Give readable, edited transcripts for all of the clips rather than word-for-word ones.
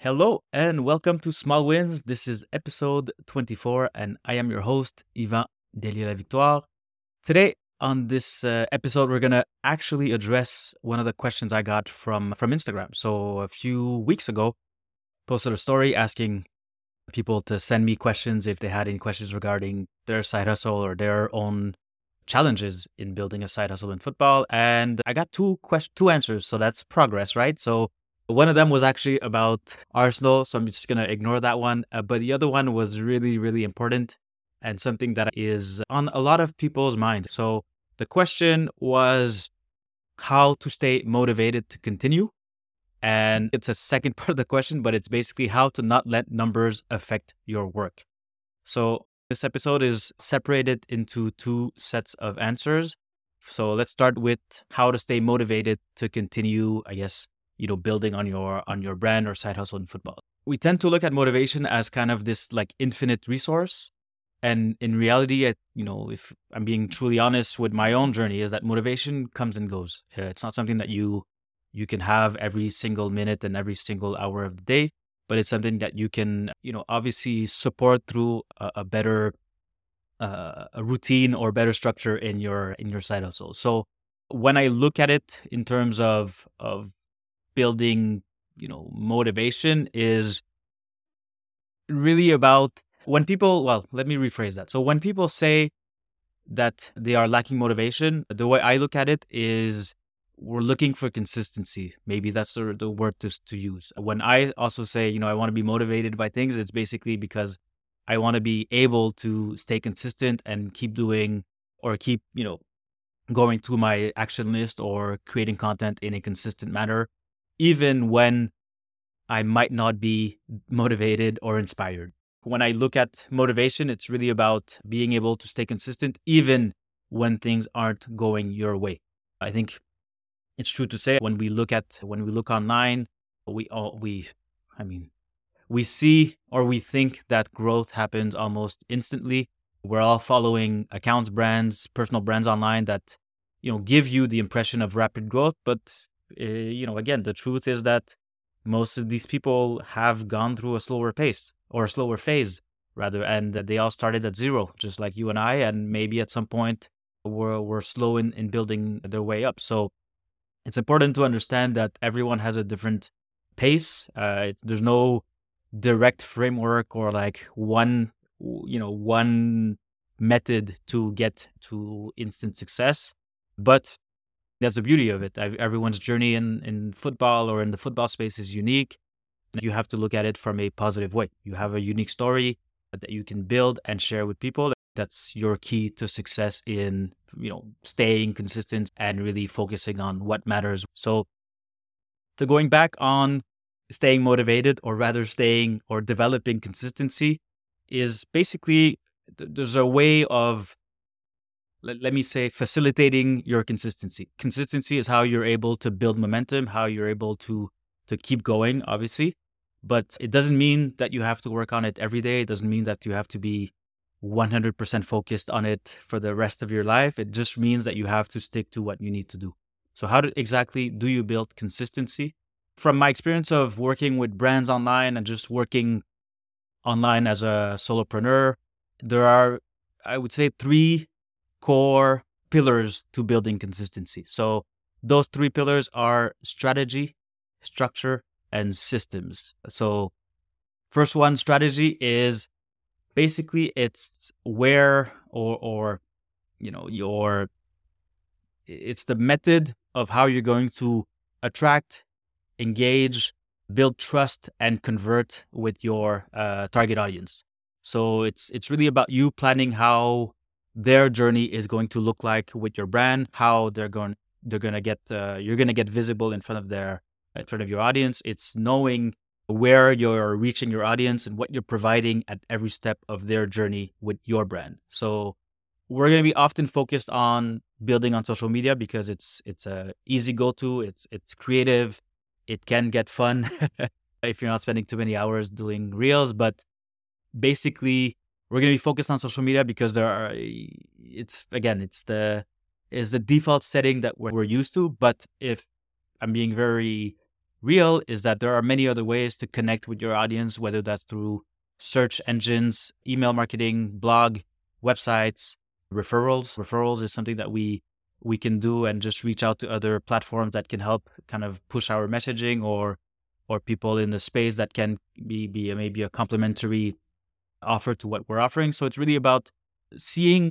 Hello and welcome to Small Wins. This is episode 24, and I am your host, Yvan Delia La Victoire. Today, on this episode, we're going to actually address one of the questions I got from Instagram. So, a few weeks ago, posted a story asking people to send me questions if they had any questions regarding their side hustle or their own challenges in building a side hustle in football. And I got two answers. So, that's progress, right? So, one of them was actually about Arsenal, so I'm just going to ignore that one. But the other one was really, really important and something that is on a lot of people's minds. So the question was how to stay motivated to continue. And it's a second part of the question, but it's basically how to not let numbers affect your work. So this episode is separated into two sets of answers. So let's start with how to stay motivated to continue, building on your brand or side hustle in football. We tend to look at motivation as kind of this like infinite resource. And in reality, if I'm being truly honest with my own journey, is that motivation comes and goes. It's not something that you can have every single minute and every single hour of the day, but it's something that you can, obviously support through a better a routine or better structure in your side hustle. So when I look at it in terms of building, motivation is really about when people, well, let me rephrase that. So when people say that they are lacking motivation, the way I look at it is we're looking for consistency. Maybe that's the word to use. When I also say, I want to be motivated by things, it's basically because I want to be able to stay consistent and keep doing or keep, going through my action list or creating content in a consistent manner, even when I might not be motivated or inspired. When I look at motivation, it's really about being able to stay consistent even when things aren't going your way. I think it's true to say when we look online, we see or we think that growth happens almost instantly. We're all following accounts, brands, personal brands online that, give you the impression of rapid growth. But, again, the truth is that most of these people have gone through a slower pace or a slower phase rather, and they all started at zero, just like you and I, and maybe at some point we're slow in building their way up. So it's important to understand that everyone has a different pace. There's no direct framework or like one method to get to instant success, but that's the beauty of it. Everyone's journey in football or in the football space is unique. You have to look at it from a positive way. You have a unique story that you can build and share with people. That's your key to success in, staying consistent and really focusing on what matters. So to going back on staying motivated, or rather staying or developing consistency, is basically there's a way of, let me say, facilitating your consistency. Consistency is how you're able to build momentum, how you're able to keep going, obviously. But it doesn't mean that you have to work on it every day. It doesn't mean that you have to be 100% focused on it for the rest of your life. It just means that you have to stick to what you need to do. So how exactly do you build consistency? From my experience of working with brands online and just working online as a solopreneur, there are, I would say, three core pillars to building consistency. So those three pillars are strategy, structure, and systems. So first one, strategy, is basically it's where or it's the method of how you're going to attract, engage, build trust, and convert with your target audience. So it's really about you planning how their journey is going to look like with your brand, how they're going to get you're going to get visible in front of your audience. It's knowing where you're reaching your audience and what you're providing at every step of their journey with your brand. So we're going to be often focused on building on social media because it's a easy go-to. It's creative. It can get fun if you're not spending too many hours doing reels. But basically, we're going to be focused on social media because it's the default setting that we're used to. But if I'm being very real is that there are many other ways to connect with your audience, whether that's through search engines, email marketing, blog, websites, referrals. Referrals is something that we can do and just reach out to other platforms that can help kind of push our messaging, or people in the space that can be maybe a complementary offer to what we're offering. So it's really about seeing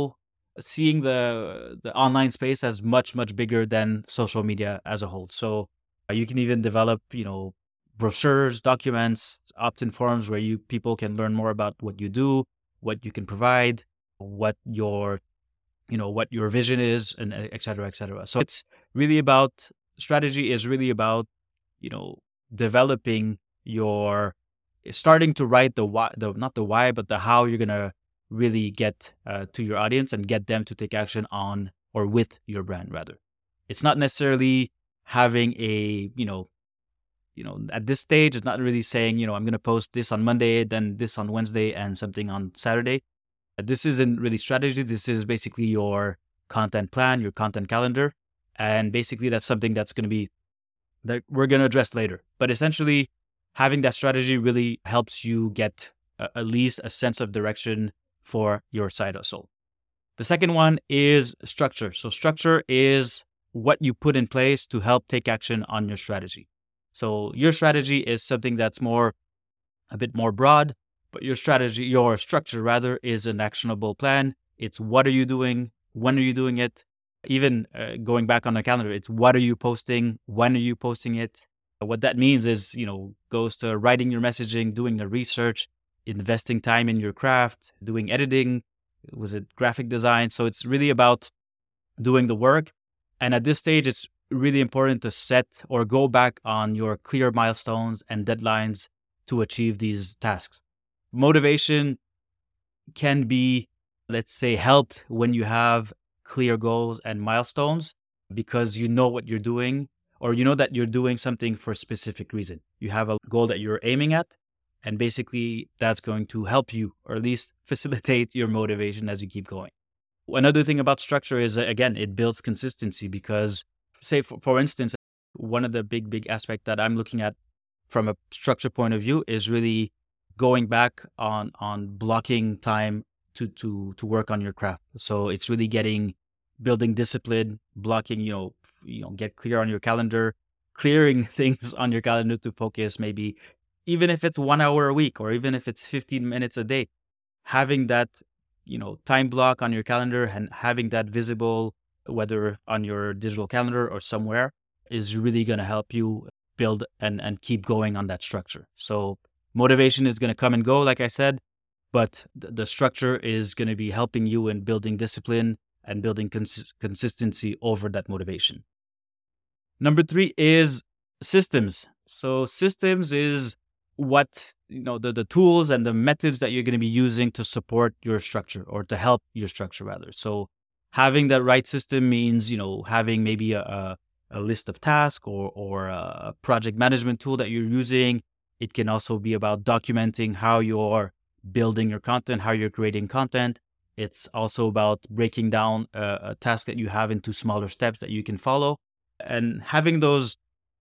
the online space as much bigger than social media as a whole. So you can even develop brochures, documents, opt-in forms where people can learn more about what you do, what you can provide, what your vision is, and et cetera, et cetera. So it's really about strategy is really about developing starting to write the why, not the why, but the how you're gonna really get to your audience and get them to take action on or with your brand. Rather, it's not necessarily having a at this stage, it's not really saying I'm going to post this on Monday, then this on Wednesday, and something on Saturday. This isn't really strategy. This is basically your content plan, your content calendar, and basically that's something that we're going to address later. But essentially, having that strategy really helps you get at least a sense of direction for your side hustle. The second one is structure. So structure is what you put in place to help take action on your strategy. So your strategy is something that's a bit more broad, but your structure rather, is an actionable plan. It's what are you doing? When are you doing it? Even going back on the calendar, it's what are you posting? When are you posting it? What that means is, goes to writing your messaging, doing the research, investing time in your craft, doing editing, was it graphic design? So it's really about doing the work. And at this stage, it's really important to set or go back on your clear milestones and deadlines to achieve these tasks. Motivation can be, let's say, helped when you have clear goals and milestones, because you know what you're doing, or you know that you're doing something for a specific reason. You have a goal that you're aiming at, and basically that's going to help you, or at least facilitate your motivation as you keep going. Another thing about structure is, again, it builds consistency, because say, for instance, one of the big aspect that I'm looking at from a structure point of view is really going back on blocking time to work on your craft. So it's really building discipline, blocking, get clear on your calendar, clearing things on your calendar to focus, maybe even if it's 1 hour a week, or even if it's 15 minutes a day, having that, time block on your calendar and having that visible, whether on your digital calendar or somewhere, is really going to help you build and keep going on that structure. So motivation is going to come and go, like I said, but the structure is going to be helping you in building discipline and building consistency over that motivation. Number 3 is systems. So systems is what, the tools and the methods that you're going to be using to support your structure, or to help your structure rather. So having that right system means, having maybe a list of tasks or a project management tool that you're using. It can also be about documenting how you're building your content, how you're creating content. It's also about breaking down a task that you have into smaller steps that you can follow, and having those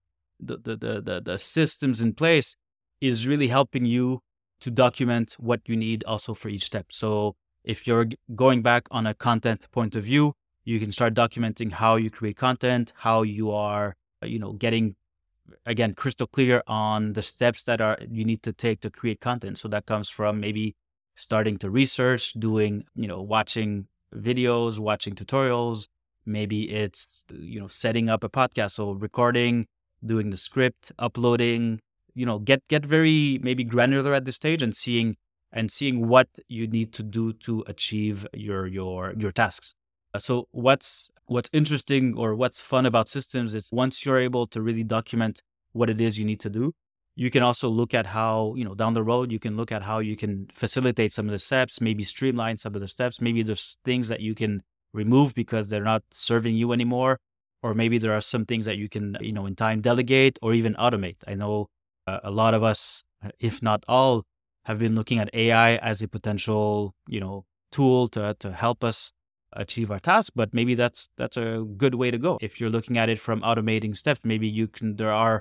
the systems in place is really helping you to document what you need also for each step. So if you're going back on a content point of view, you can start documenting how you create content, how you are, getting, again, crystal clear on the steps that you need to take to create content. So that comes from maybe starting to research, doing, watching videos, watching tutorials. Maybe it's, setting up a podcast. So recording, doing the script, uploading, get very maybe granular at this stage, and seeing what you need to do to achieve your tasks. So what's interesting or what's fun about systems is, once you're able to really document what it is you need to do, you can also look at how, down the road, you can look at how you can facilitate some of the steps, maybe streamline some of the steps. Maybe there's things that you can remove because they're not serving you anymore. Or maybe there are some things that you can, in time delegate or even automate. I know a lot of us, if not all, have been looking at AI as a potential, tool to help us achieve our task. But maybe that's a good way to go. If you're looking at it from automating steps, maybe there are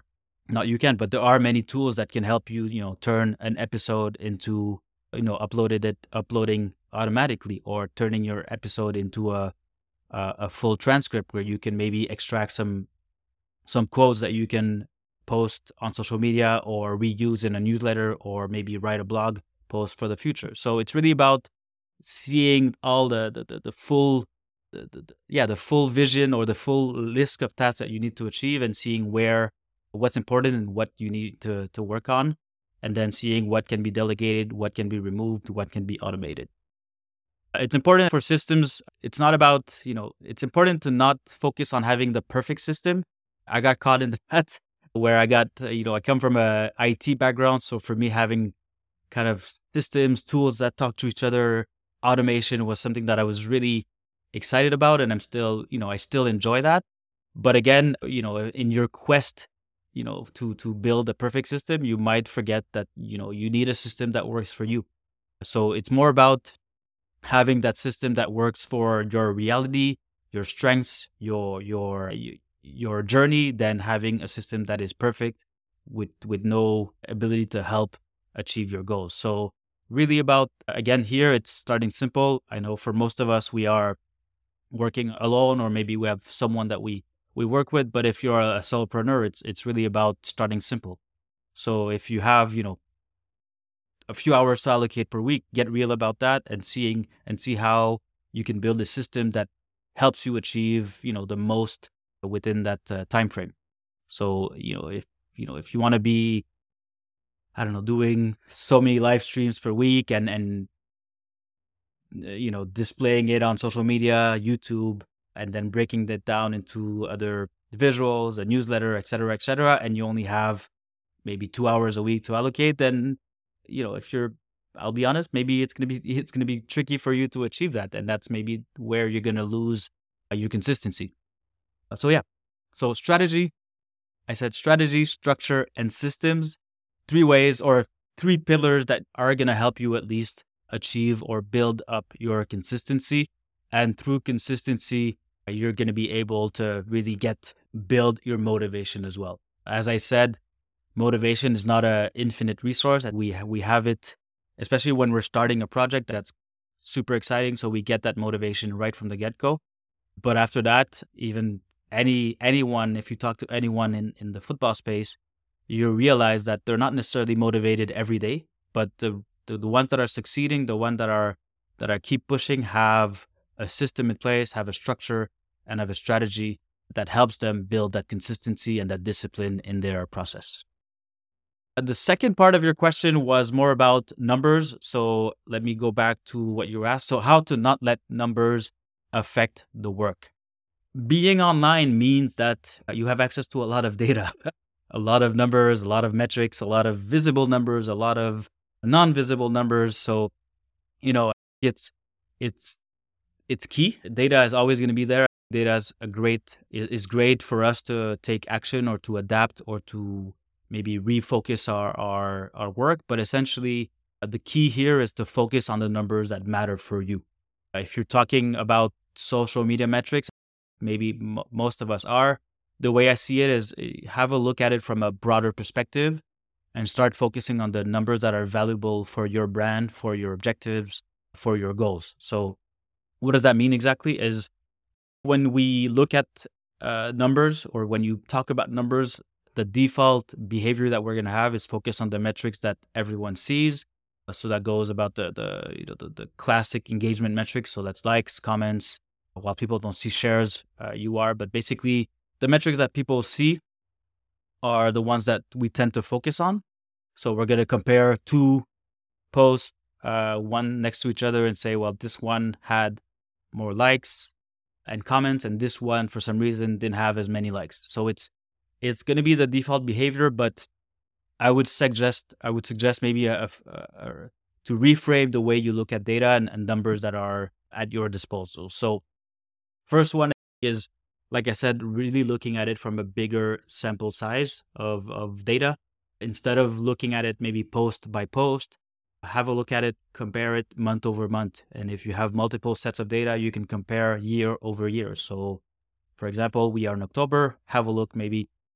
not you can, but there are many tools that can help you, turn an episode into, uploading automatically, or turning your episode into a full transcript where you can maybe extract some quotes that you can post on social media or reuse in a newsletter, or maybe write a blog post for the future. So it's really about seeing all the full the full vision, or the full list of tasks that you need to achieve, and seeing what's important and what you need to work on, and then seeing what can be delegated, what can be removed, what can be automated. It's important for systems. It's not about, it's important to not focus on having the perfect system. I got caught in that where I come from a IT background. So for me, having kind of systems, tools that talk to each other, automation was something that I was really excited about. And I still enjoy that. But again, in your quest, to build a perfect system, you might forget that, you need a system that works for you. So it's more about having that system that works for your reality, your strengths, your journey, than having a system that is perfect with no ability to help achieve your goals. So really about, again, here it's starting simple. I know for most of us, we are working alone, or maybe we have someone that we work with. But if you're a solopreneur, it's really about starting simple. So if you have, a few hours to allocate per week, get real about that, and see how you can build a system that helps you achieve, the most within that time frame. So, if you want to be, I don't know, doing so many live streams per week, and displaying it on social media, YouTube, and then breaking that down into other visuals, a newsletter, et cetera, and you only have maybe 2 hours a week to allocate, then, I'll be honest, maybe it's going to be tricky for you to achieve that. And that's maybe where you're going to lose your consistency. So strategy, I said strategy, structure, and systems, 3 ways or 3 pillars that are going to help you at least achieve or build up your consistency. And through consistency, you're going to be able to really build your motivation as well. As I said, motivation is not an infinite resource. We have it, especially when we're starting a project that's super exciting. So we get that motivation right from the get-go. But after that, even anyone, if you talk to anyone in the football space, you realize that they're not necessarily motivated every day. But the ones that are succeeding, the ones that are keep pushing, have a system in place, have a structure, and have a strategy that helps them build that consistency and that discipline in their process. The second part of your question was more about numbers. So let me go back to what you asked. So how to not let numbers affect the work. Being online means that you have access to a lot of data, a lot of numbers, a lot of metrics, a lot of visible numbers, a lot of non-visible numbers. So, it's key. Data is always going to be there. Data is great for us to take action, or to adapt, or to maybe refocus our work. But essentially, the key here is to focus on the numbers that matter for you. If you're talking about social media metrics, maybe most of us are, the way I see it is have a look at it from a broader perspective and start focusing on the numbers that are valuable for your brand, for your objectives, for your goals. So what does that mean exactly? Is when we look at numbers, or when you talk about numbers, the default behavior that we're going to have is focus on the metrics that everyone sees. So that goes about the classic engagement metrics. So that's likes, comments. While people don't see shares, you are. But basically, the metrics that people see are the ones that we tend to focus on. So we're going to compare 2 posts, one next to each other, and say, well, this one had more likes and comments, and this one, for some reason, didn't have as many likes. So it's going to be the default behavior, but I would suggest maybe to reframe the way you look at data and numbers that are at your disposal. So first one is, like I said, really looking at it from a bigger sample size of data. Instead of looking at it maybe post by post, have a look at it, compare it month over month. And if you have multiple sets of data, you can compare year over year. So for example, we are in October, have a look maybe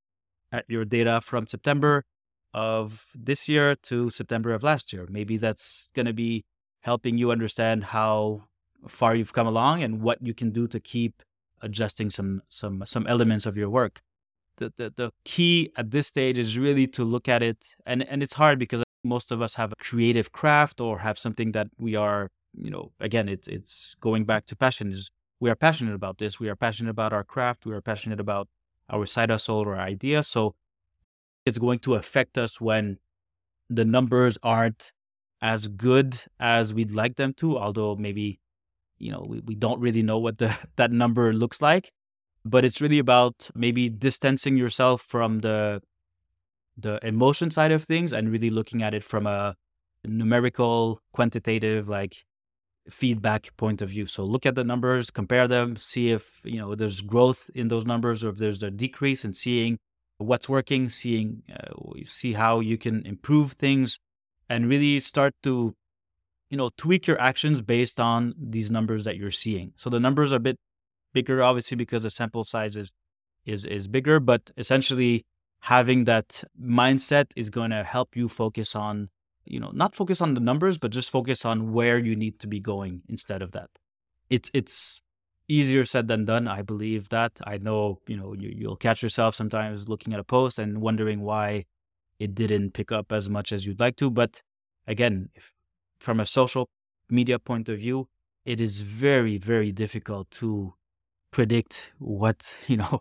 at your data from September of this year to September of last year. Maybe that's going to be helping you understand how far you've come along and what you can do to keep adjusting some elements of your work. The key at this stage is really to look at it, and it's hard because most of us have a creative craft or have something that we are, again, it's going back to passion. Is we are passionate about this. We are passionate about our craft. We are passionate about our side hustle or idea. So it's going to affect us when the numbers aren't as good as we'd like them to, although maybe, we don't really know what that number looks like. But it's really about maybe distancing yourself from the emotion side of things and really looking at it from a numerical, quantitative, like feedback point of view. So look at the numbers, compare them, see if there's growth in those numbers or if there's a decrease, and seeing what's working, see how you can improve things, and really start to tweak your actions based on these numbers that you're seeing. So the numbers are a bit bigger, obviously, because the sample size is bigger, but essentially having that mindset is going to help you focus on, not focus on the numbers, but just focus on where you need to be going instead of that. It's easier said than done. I believe that. I know, you'll catch yourself sometimes looking at a post and wondering why it didn't pick up as much as you'd like to. But again, from a social media point of view, it is very, very difficult to predict what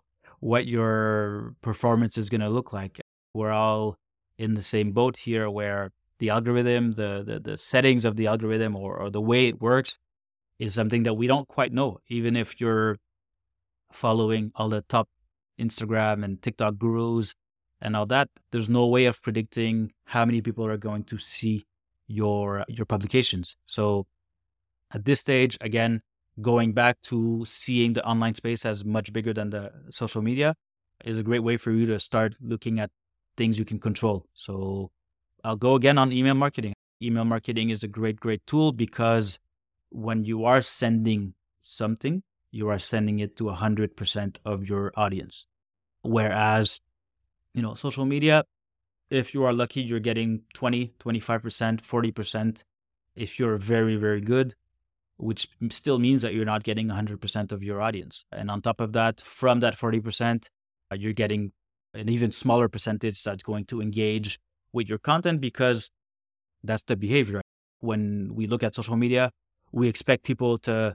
your performance is going to look like. We're all in the same boat here, where the algorithm, the settings of the algorithm or the way it works is something that we don't quite know. Even if you're following all the top Instagram and TikTok gurus and all that, there's no way of predicting how many people are going to see your publications. So at this stage, again, going back to seeing the online space as much bigger than the social media is a great way for you to start looking at things you can control. So I'll go again on email marketing. Email marketing is a great tool because when you are sending something, you are sending it to 100% of your audience. Whereas, social media, if you are lucky, you're getting 20, 25%, 40%. If you're very, very good, which still means that you're not getting 100% of your audience. And on top of that, from that 40%, you're getting an even smaller percentage that's going to engage with your content, because that's the behavior. When we look at social media, we expect people to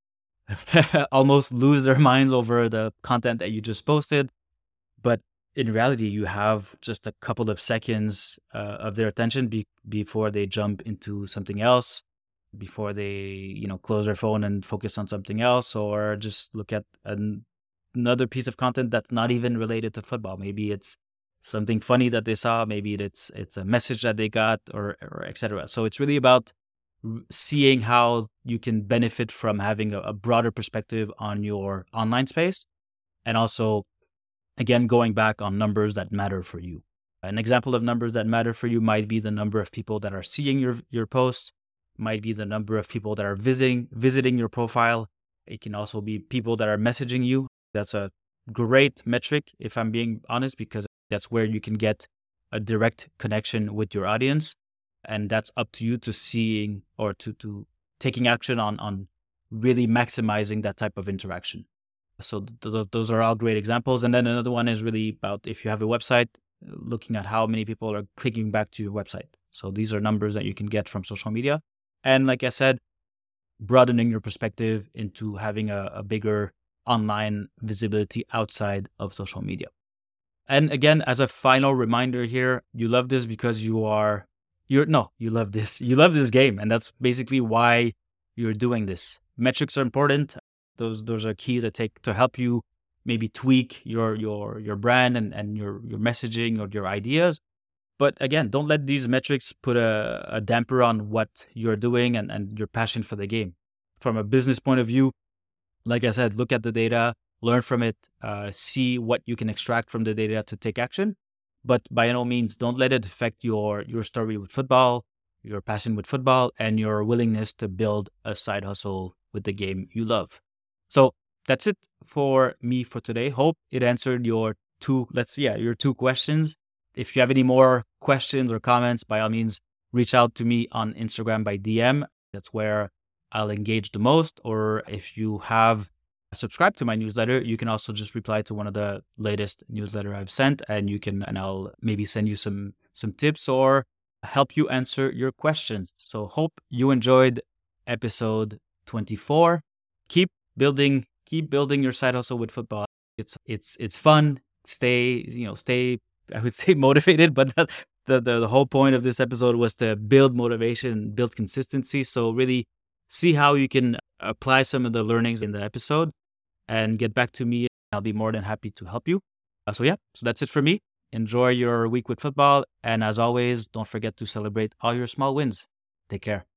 almost lose their minds over the content that you just posted. But in reality, you have just a couple of seconds of their attention before they jump into something else, before they, close their phone and focus on something else, or just look at another piece of content that's not even related to football. Maybe it's something funny that they saw. Maybe it's a message that they got, or etc. So it's really about seeing how you can benefit from having a broader perspective on your online space, and also, again, going back on numbers that matter for you. An example of numbers that matter for you might be the number of people that are seeing your posts, might be the number of people that are visiting your profile. It can also be people that are messaging you. That's a great metric, if I'm being honest, because that's where you can get a direct connection with your audience. And that's up to you to seeing or to taking action on really maximizing that type of interaction. So those are all great examples. And then another one is really about, if you have a website, looking at how many people are clicking back to your website. So these are numbers that you can get from social media. And like I said, broadening your perspective into having a bigger online visibility outside of social media. And again, as a final reminder here, you love this because you love this. You love this game. And that's basically why you're doing this. Metrics are important. Those are key to help you maybe tweak your brand and your messaging or your ideas. But again, don't let these metrics put a damper on what you're doing and your passion for the game. From a business point of view, like I said, look at the data, learn from it, see what you can extract from the data to take action. But by no means, don't let it affect your story with football, your passion with football, and your willingness to build a side hustle with the game you love. So that's it for me for today. Hope it answered your your two questions. If you have any more questions or comments, by all means, reach out to me on Instagram by DM. That's where I'll engage the most. Or if you have subscribed to my newsletter, you can also just reply to one of the latest newsletter I've sent, and I'll maybe send you some tips or help you answer your questions. So hope you enjoyed episode 24. Keep building your side hustle with football. It's fun. Stay I would say motivated, but the whole point of this episode was to build motivation, build consistency. So really see how you can apply some of the learnings in the episode and get back to me. I'll be more than happy to help you. So that's it for me. Enjoy your week with football. And as always, don't forget to celebrate all your small wins. Take care.